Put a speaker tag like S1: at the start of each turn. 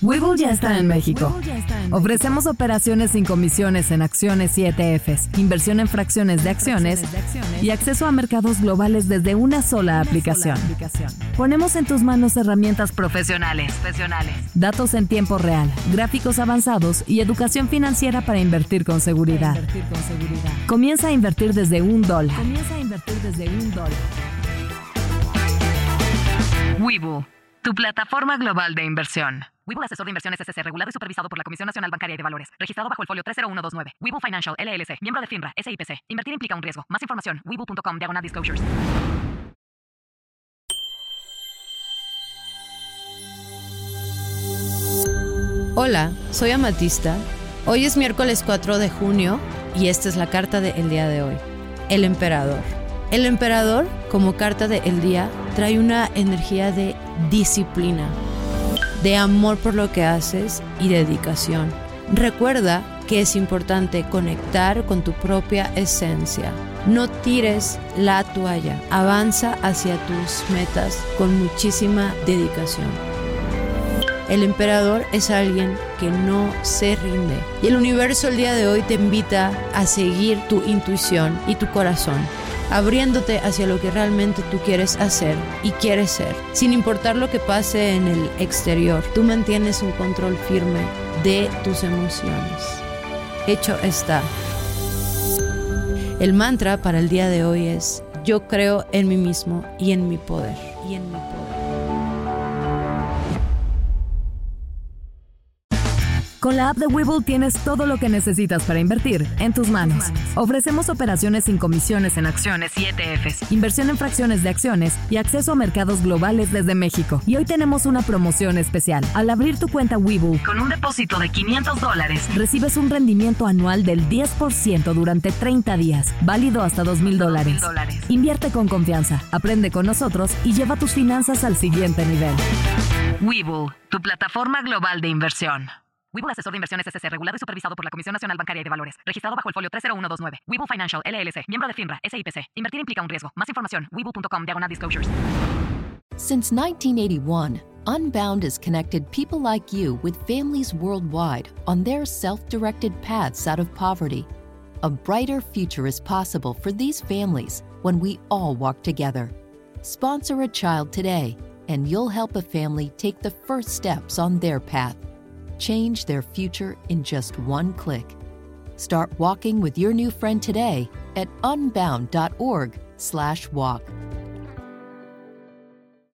S1: Webull ya está en México. Ofrecemos operaciones sin comisiones en acciones y ETFs, inversión en fracciones de acciones y acceso a mercados globales desde una sola aplicación. Ponemos en tus manos herramientas profesionales, datos en tiempo real, gráficos avanzados y educación financiera para invertir con seguridad. Comienza a invertir desde $1. Webull, tu plataforma global de inversión.
S2: Webull Asesor de Inversiones S.C. regulado y supervisado por la Comisión Nacional Bancaria y de Valores. Registrado bajo el folio 30129. Webull Financial, LLC. Miembro de FINRA, SIPC. Invertir implica un riesgo. Más información, webull.com/disclosures.
S3: Hola, soy Amatista. Hoy es miércoles 4 de junio y esta es la carta del día de hoy. El Emperador. El Emperador, como carta del día, trae una energía de disciplina, de amor por lo que haces y dedicación. Recuerda que es importante conectar con tu propia esencia. No tires la toalla. Avanza hacia tus metas con muchísima dedicación. El Emperador es alguien que no se rinde. Y el universo el día de hoy te invita a seguir tu intuición y tu corazón, abriéndote hacia lo que realmente tú quieres hacer y quieres ser. Sin importar lo que pase en el exterior, tú mantienes un control firme de tus emociones. Hecho está. El mantra para el día de hoy es: yo creo en mí mismo y en mi poder.
S1: Con la app de Webull tienes todo lo que necesitas para invertir en tus manos. Ofrecemos operaciones sin comisiones en acciones y ETFs, inversión en fracciones de acciones y acceso a mercados globales desde México. Y hoy tenemos una promoción especial. Al abrir tu cuenta Webull con un depósito de $500, recibes un rendimiento anual del 10% durante 30 días, válido hasta $2,000. Invierte con confianza, aprende con nosotros y lleva tus finanzas al siguiente nivel. Webull, tu plataforma global de inversión.
S2: Webull Asesor de Inversiones S.C. regulado y supervisado por la Comisión Nacional Bancaria y de Valores. Registrado bajo el folio 30129. Webull Financial, LLC. Miembro de FINRA, SIPC. Invertir implica un riesgo. Más información, webull.com/disclosures.
S4: Since 1981, Unbound has connected people like you with families worldwide on their self-directed paths out of poverty. A brighter future is possible for these families when we all walk together. Sponsor a child today, and you'll help a family take the first steps on their path. Change their future in just one click. Start walking with your new friend today at unbound.org/walk.